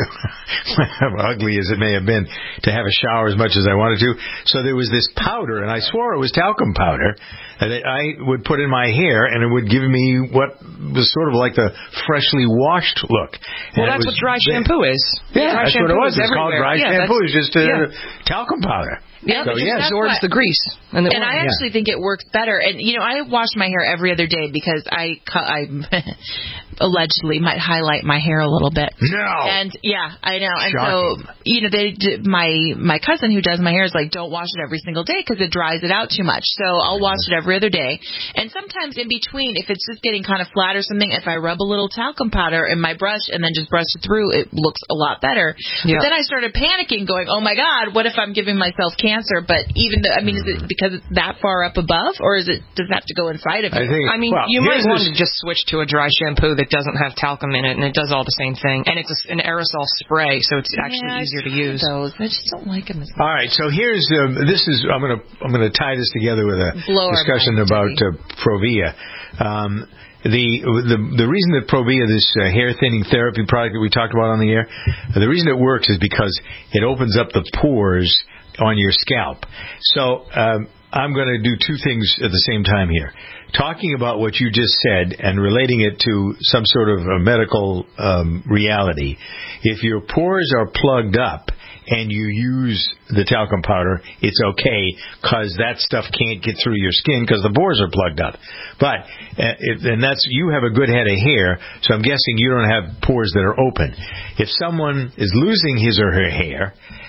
ugly as it may have been, to have a shower as much as I wanted to. So there was this powder, and I swore it was talcum powder, that I would put in my hair, and it would give me what was sort of like the freshly washed look. Well, And it that's was what dry very- shampoo is. Yeah, dry that's shampoo what it was. is It's called everywhere. dry yeah, shampoo. that's- It's just uh, yeah. talcum powder. Yeah, so, because yes. that's absorbs what- the grease. And, the And I oil. actually think it works better. And, you know, I wash my hair every other day because I, cu- I allegedly might highlight my hair a little bit. No. And, yeah, I know. And Shocking. so, you know, they, d- my my cousin who does my hair is like, don't wash it every single day because it dries it out too much. So I'll wash it every other day. And sometimes in between, if it's just getting kind of flat or something, if I rub a little talcum powder in my brush and then just brush it through, it looks a lot better. Yeah. But then I started panicking, going, oh, my God, what if I'm giving myself cancer? But even though, I mean, is it because it's that far up above, or is it does it have to go inside of you? I think, I mean, well, you might here's want this- to just switch to a dry shampoo that doesn't have talcum in it, and it does all the same thing. And it's a, an aerosol spray, so it's actually Yeah, easier to I've tried use. Those. I just don't like them as much. All right, so here's um, this is I'm gonna I'm gonna tie this together with a Blow our discussion minds, about Debbie. uh, Provia. Um, the the the reason that Provia, this uh, hair thinning therapy product that we talked about on the air, the reason it works is because it opens up the pores on your scalp. So um, I'm going to do two things at the same time here. Talking about what you just said and relating it to some sort of a medical um, reality. If your pores are plugged up and you use the talcum powder, it's okay because that stuff can't get through your skin because the pores are plugged up. But uh, if, and that's you have a good head of hair, so I'm guessing you don't have pores that are open. If someone is losing his or her hair,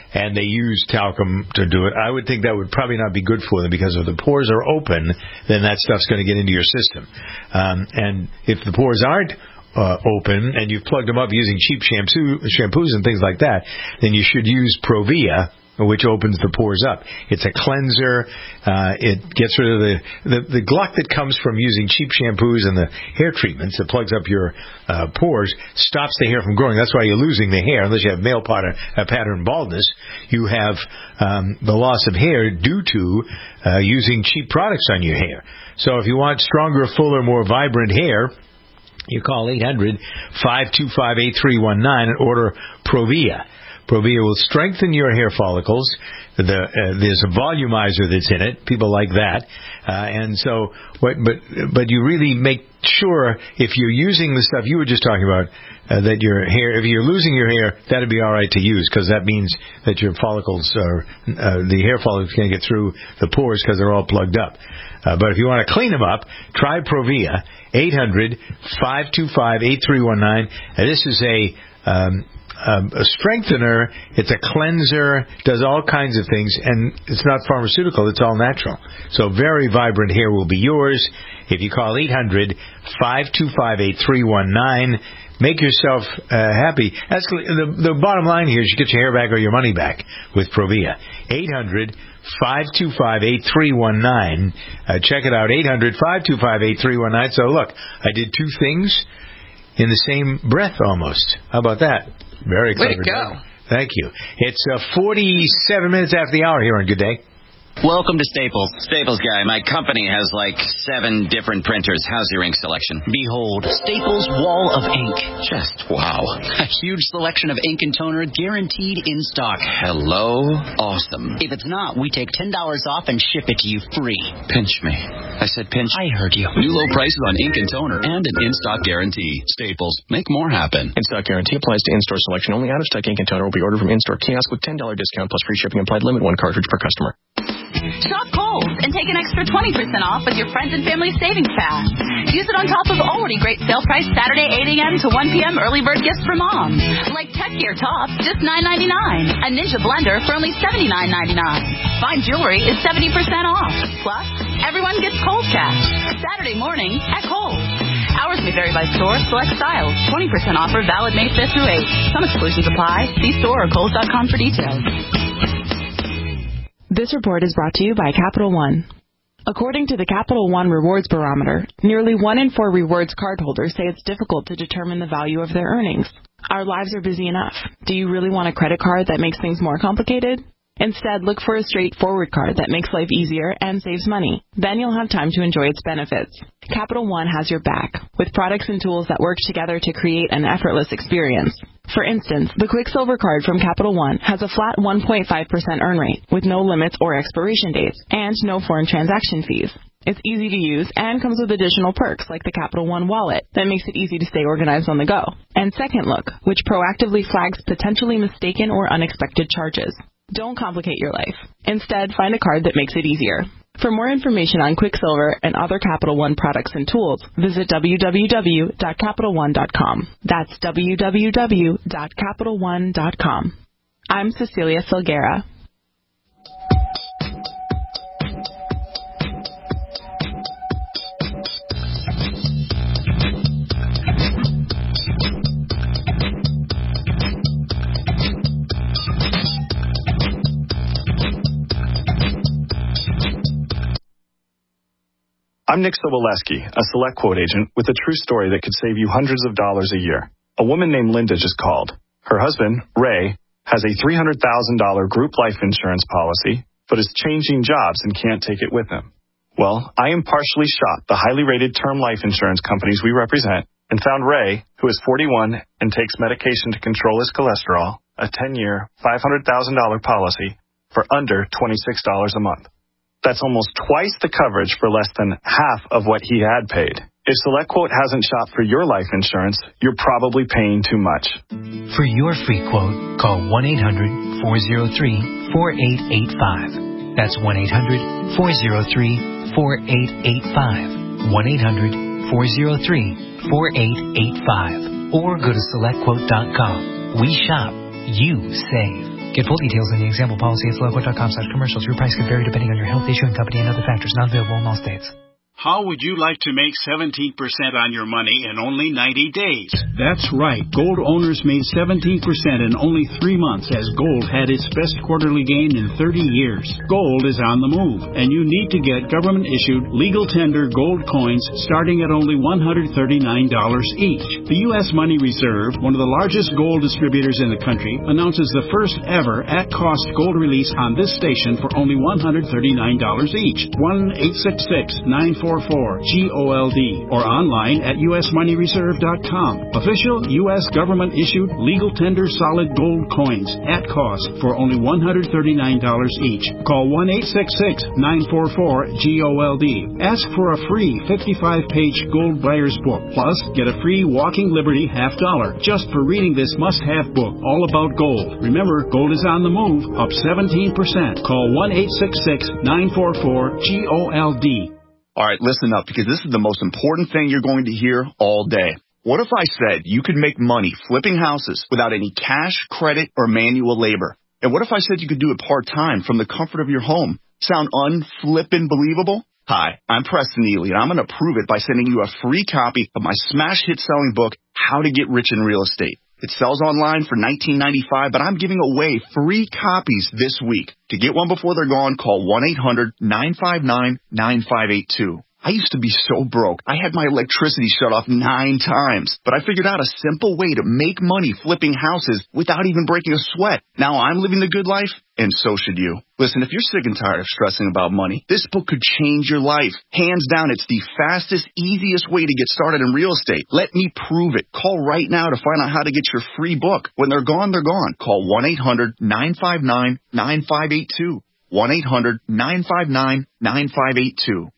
and they use talcum to do it, I would think that would probably not be good for them, because if the pores are open, then that stuff's going to get into your system. Um, and if the pores aren't uh, open and you've plugged them up using cheap shampoo, shampoos and things like that, then you should use Provia, which opens the pores up. It's a cleanser. Uh, it gets rid of the, the, the gluck that comes from using cheap shampoos and the hair treatments that plugs up your uh, pores, stops the hair from growing. That's why you're losing the hair. Unless you have male pattern, uh, pattern baldness, you have um, the loss of hair due to uh, using cheap products on your hair. So if you want stronger, fuller, more vibrant hair, you call eight hundred, five two five, eight three one nine and order Provia. Provia will strengthen your hair follicles. The, uh, there's a volumizer that's in it. People like that. Uh, and so, what, but but you really make sure, if you're using the stuff you were just talking about, uh, that your hair, if you're losing your hair, that'd be all right to use, because that means that your follicles are, uh, the hair follicles can't get through the pores because they're all plugged up. Uh, but if you want to clean them up, try Provia, eight hundred, five two five, eight three one nine. Uh, this is a... Um, Um, a strengthener, it's a cleanser, does all kinds of things, and it's not pharmaceutical, it's all natural. So very vibrant hair will be yours. If you call eight hundred, five two five, eight three one nine, make yourself uh, happy. That's the, the bottom line here is you get your hair back or your money back with Provia. eight hundred, five two five, eight three one nine. Uh, check it out, eight hundred, five two five, eight three one nine. So look, I did two things in the same breath almost. How about that? Very clever. Way to go. Job. Thank you. It's uh, forty-seven minutes after the hour here on Good Day. Welcome to Staples. Staples guy, my company has like seven different printers. How's your ink selection? Behold, Staples Wall of Ink. Just wow. A huge selection of ink and toner guaranteed in stock. Hello? Awesome. If it's not, we take ten dollars off and ship it to you free. Pinch me. I said pinch. I heard you. New low prices on ink and toner and an in-stock guarantee. Staples. Make more happen. In-stock guarantee applies to in-store selection. Only out-of-stock ink and toner will be ordered from in-store kiosk with ten dollars discount plus free shipping applied. Limit one cartridge per customer. Shop Kohl's and take an extra twenty percent off with your friends and family savings pass. Use it on top of already great sale price Saturday eight a.m. to one p.m. early bird gifts for mom. Like Tech Gear tops, just nine ninety-nine. A Ninja blender for only seventy-nine ninety-nine. Fine jewelry is seventy percent off. Plus, everyone gets Kohl's cash. Saturday morning at Kohl's. Hours may vary by store, select styles. twenty percent offer valid May fifth through eighth. Some exclusions apply. See store or Kohl's dot com for details. This report is brought to you by Capital One. According to the Capital One Rewards Barometer, nearly one in four rewards cardholders say it's difficult to determine the value of their earnings. Our lives are busy enough. Do you really want a credit card that makes things more complicated? Instead, look for a straightforward card that makes life easier and saves money. Then you'll have time to enjoy its benefits. Capital One has your back, with products and tools that work together to create an effortless experience. For instance, the Quicksilver card from Capital One has a flat one point five percent earn rate, with no limits or expiration dates, and no foreign transaction fees. It's easy to use and comes with additional perks like the Capital One wallet that makes it easy to stay organized on the go. And Second Look, which proactively flags potentially mistaken or unexpected charges. Don't complicate your life. Instead, find a card that makes it easier. For more information on Quicksilver and other Capital One products and tools, visit w w w dot capital one dot com. That's w w w dot capital one dot com. I'm Cecilia Silguera. I'm Nick Soboleski, a Select Quote agent with a true story that could save you hundreds of dollars a year. A woman named Linda just called. Her husband, Ray, has a three hundred thousand dollars group life insurance policy, but is changing jobs and can't take it with him. Well, I impartially shot the highly rated term life insurance companies we represent and found Ray, who is forty-one and takes medication to control his cholesterol, a ten-year, five hundred thousand dollars policy for under twenty-six dollars a month. That's almost twice the coverage for less than half of what he had paid. If SelectQuote hasn't shopped for your life insurance, you're probably paying too much. For your free quote, call one eight hundred, four oh three, four eight eight five. That's one eight hundred, four oh three, four eight eight five. one eight hundred, four oh three, four eight eight five. Or go to select quote dot com. We shop, you save. Get full details in the example policy at SelectQuote dot com slash commercials. Your price could vary depending on your health, issuing company, and other factors. Not available in all states. How would you like to make seventeen percent on your money in only ninety days? That's right. Gold owners made seventeen percent in only three months as gold had its best quarterly gain in thirty years. Gold is on the move, and you need to get government-issued legal tender gold coins starting at only one hundred thirty-nine dollars each. The U S Money Reserve, one of the largest gold distributors in the country, announces the first ever at-cost gold release on this station for only one hundred thirty-nine dollars each. one eight six six nine four four G O L D or online at U S money reserve dot com. Official U S government-issued legal tender solid gold coins at cost for only one hundred thirty-nine dollars each. Call one eight six six nine four four G O L D. Ask for a free fifty-five page gold buyer's book. Plus, get a free Walking Liberty half dollar just for reading this must-have book all about gold. Remember, gold is on the move, up seventeen percent. Call one eight six six nine four four G O L D. All right, listen up, because this is the most important thing you're going to hear all day. What if I said you could make money flipping houses without any cash, credit, or manual labor? And what if I said you could do it part-time from the comfort of your home? Sound unflippin' believable? Hi, I'm Preston Ely, and I'm going to prove it by sending you a free copy of my smash hit selling book, How to Get Rich in Real Estate. It sells online for nineteen ninety-five dollars, but I'm giving away free copies this week. To get one before they're gone, call one eight hundred nine five nine nine five eight two. I used to be so broke. I had my electricity shut off nine times, but I figured out a simple way to make money flipping houses without even breaking a sweat. Now I'm living the good life, and so should you. Listen, if you're sick and tired of stressing about money, this book could change your life. Hands down, it's the fastest, easiest way to get started in real estate. Let me prove it. Call right now to find out how to get your free book. When they're gone, they're gone. Call one eight hundred nine five nine nine five eight two. one eight hundred nine five nine nine five eight two.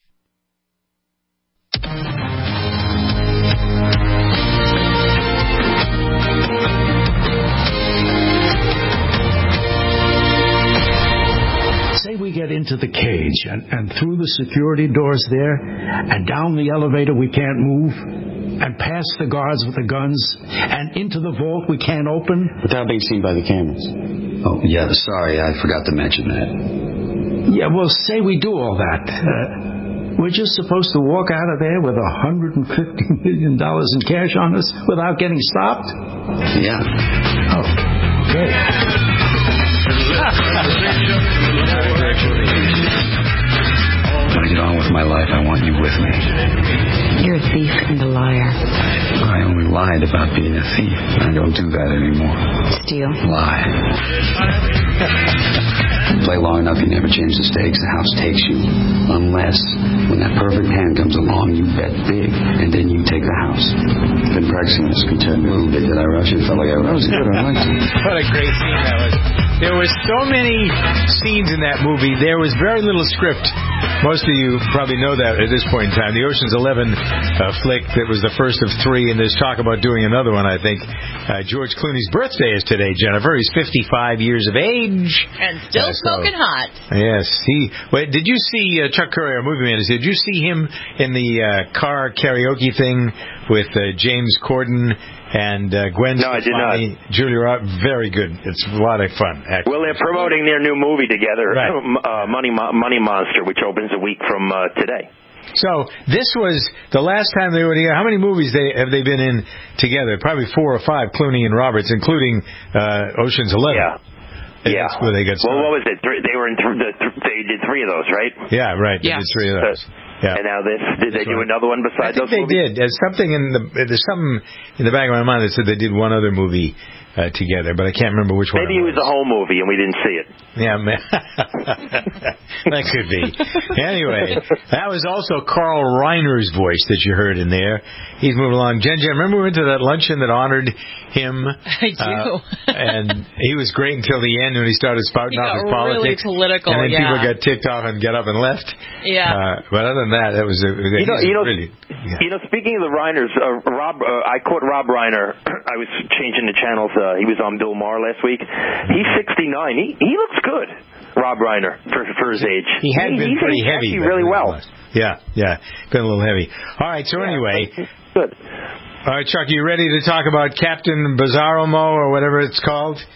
Say we get into the cage and, and through the security doors there and down the elevator we can't move and past the guards with the guns and into the vault we can't open. Without being seen by the cameras. Oh, yeah, sorry, I forgot to mention that. Yeah, well, say we do all that. Uh, we're just supposed to walk out of there with one hundred fifty million dollars in cash on us without getting stopped? Yeah. Oh, okay. When I get on with my life, I want you with me. You're a thief and a liar. I only lied about being a thief. I don't do that anymore. Steal. Lie. Play long enough, you never change the stakes. The house takes you. Unless, when that perfect hand comes along, you bet big, and then you take the house. Been practicing this contender. A little bit. Did I rush it? Felt like I rushed it. I liked it. What a great scene that was. There were so many scenes in that movie. There was very little script. Most of you probably know that at this point in time. The Ocean's Eleven uh, flick that was the first of three, and there's talk about doing another one, I think. Uh, George Clooney's birthday is today, Jennifer. He's fifty-five years of age. And still Uh, so- smoking hot. Yes. He. Wait, did you see uh, Chuck Curry, our movie man? Did you see him in the uh, car karaoke thing with uh, James Corden and uh, Gwen No, I did Stefani, Julia Roberts? Very good. It's a lot of fun, actually. Well, they're promoting their new movie together, Right. uh, Money Mo- Money Monster, which opens a week from uh, today. So this was the last time they were together. How many movies they have they been in together? Probably four or five, Clooney and Roberts, including uh, Ocean's Eleven. Yeah. And Yeah. That's where they got started. Well, what was it? Three, they were in. Th- the th- they did three of those, right? Yeah, right. They Yes. did three of those. Yeah. And now this. Did they That's do right. another one besides I think those they movies? did. There's something in the there's something in the back of my mind that said they did one other movie uh, together, but I can't remember which one. Maybe it was a whole movie and we didn't see it. Yeah, man. That could be. Anyway, that was also Carl Reiner's voice that you heard in there. He's moving along. Jen, Jen, remember we went to that luncheon that honored him? I do. Uh, and he was great until the end when he started spouting He off got his really politics. political, and then yeah. people got ticked off and got up and left. Yeah. Uh, but other than that, that was a, You know, he's you know, really. you know. Speaking of the Reiners, uh, Rob, uh, I caught Rob Reiner. I was changing the channels. Uh, he was on Bill Maher last week. He's sixty-nine. He he looks good, Rob Reiner, for for his age. He had been he's pretty heavy. actually but really he well. was. Yeah, yeah, been a little heavy. All right, so anyway. Good. All right, Chuck, you ready to talk about Captain Bizarro-Mo or whatever it's called?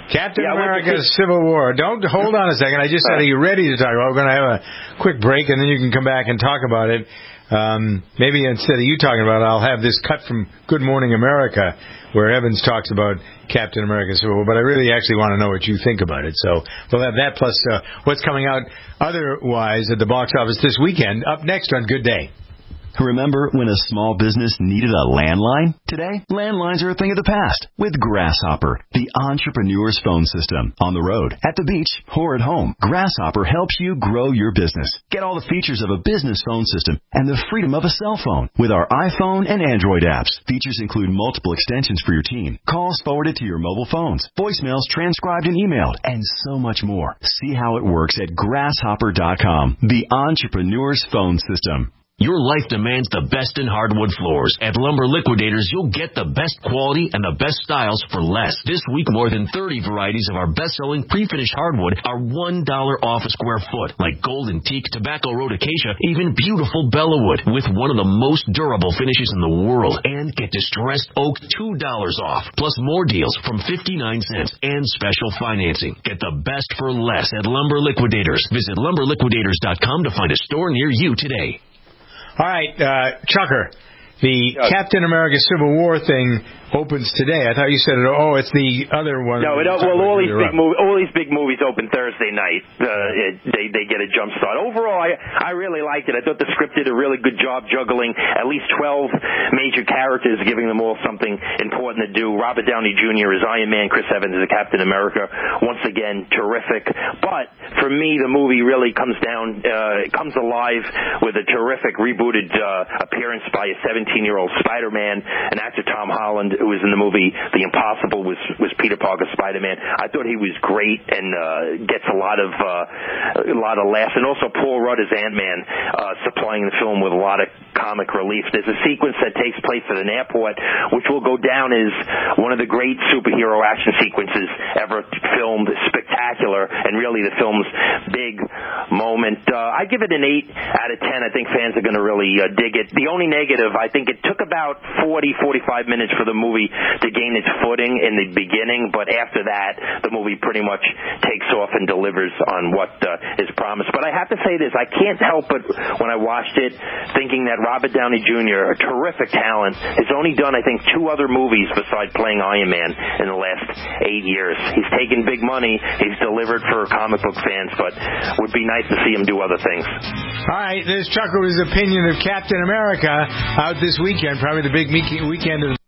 Captain Yeah, I went to America see- Civil War. Don't hold on a second. I just said, are you ready to talk about it? We're going to have a quick break, and then you can come back and talk about it. Um, maybe instead of you talking about it, I'll have this cut from Good Morning America, where Evans talks about Captain America Civil War. But I really actually want to know what you think about it. So we'll have that plus uh, what's coming out otherwise at the box office this weekend. Up next on Good Day. Remember when a small business needed a landline? Today, landlines are a thing of the past with Grasshopper, the entrepreneur's phone system. On the road, at the beach, or at home, Grasshopper helps you grow your business. Get all the features of a business phone system and the freedom of a cell phone with our iPhone and Android apps. Features include multiple extensions for your team, calls forwarded to your mobile phones, voicemails transcribed and emailed, and so much more. See how it works at grasshopper dot com, the entrepreneur's phone system. Your life demands the best in hardwood floors. At Lumber Liquidators, you'll get the best quality and the best styles for less. This week, more than thirty varieties of our best-selling pre-finished hardwood are one dollar off a square foot, like golden teak, tobacco road acacia, even beautiful bellawood, with one of the most durable finishes in the world. And get distressed oak two dollars off, plus more deals from fifty-nine cents and special financing. Get the best for less at Lumber Liquidators. Visit lumber liquidators dot com to find a store near you today. All right, uh, Chucker, the yes. Captain America Civil War thing opens today. I thought you said, it, oh, it's the other one. No, it, well, all these big movies, all these big movies open Thursday night. Uh, it, they they get a jump start. Overall, I I really liked it. I thought the script did a really good job juggling at least twelve major characters, giving them all something important to do. Robert Downey Junior is Iron Man. Chris Evans is Captain America. Once again, terrific. But for me, the movie really comes down, uh, it comes alive with a terrific rebooted uh, appearance by a seventeen-year-old Spider-Man, and actor Tom Holland, who was in the movie The Impossible, was was Peter Parker Spider-Man. I thought he was great and uh, gets a lot of uh, a lot of laughs. And also Paul Rudd as Ant-Man, uh, supplying the film with a lot of comic relief. There's a sequence that takes place at an airport, which will go down as one of the great superhero action sequences ever filmed. Spectacular, and really the film's big moment. Uh, I give it an eight out of ten. I think fans are going to really uh, dig it. The only negative, I think it took about forty, forty-five minutes for the movie to gain its footing in the beginning, but after that, the movie pretty much takes off and delivers on what uh, is promised. But I have to say this, I can't help but, when I watched it, thinking that Robert Downey Junior, a terrific talent, has only done, I think, two other movies besides playing Iron Man in the last eight years. He's taken big money, he's delivered for comic book fans, but it would be nice to see him do other things. All right, there's Chucko's opinion of Captain America out this weekend, probably the big weekend of the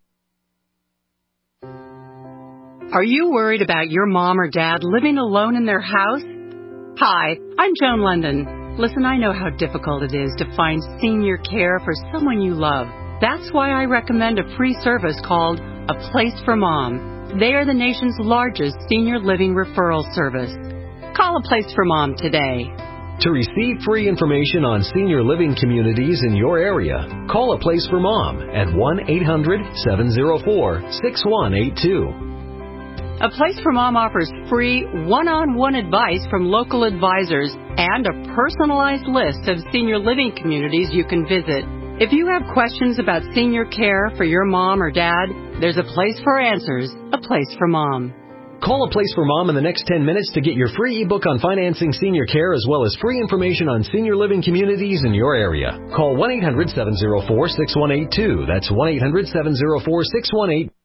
Are you worried about your mom or dad living alone in their house? Hi, I'm Joan London. Listen, I know how difficult it is to find senior care for someone you love. That's why I recommend a free service called A Place for Mom. They are the nation's largest senior living referral service. Call A Place for Mom today. To receive free information on senior living communities in your area, call A Place for Mom at one eight hundred, seven oh four, six one eight two. A Place for Mom offers free one-on-one advice from local advisors and a personalized list of senior living communities you can visit. If you have questions about senior care for your mom or dad, there's a place for answers, A Place for Mom. Call A Place for Mom in the next ten minutes to get your free ebook on financing senior care as well as free information on senior living communities in your area. Call one eight hundred, seven oh four, six one eight two. That's one eight hundred, seven oh four, six one eight two.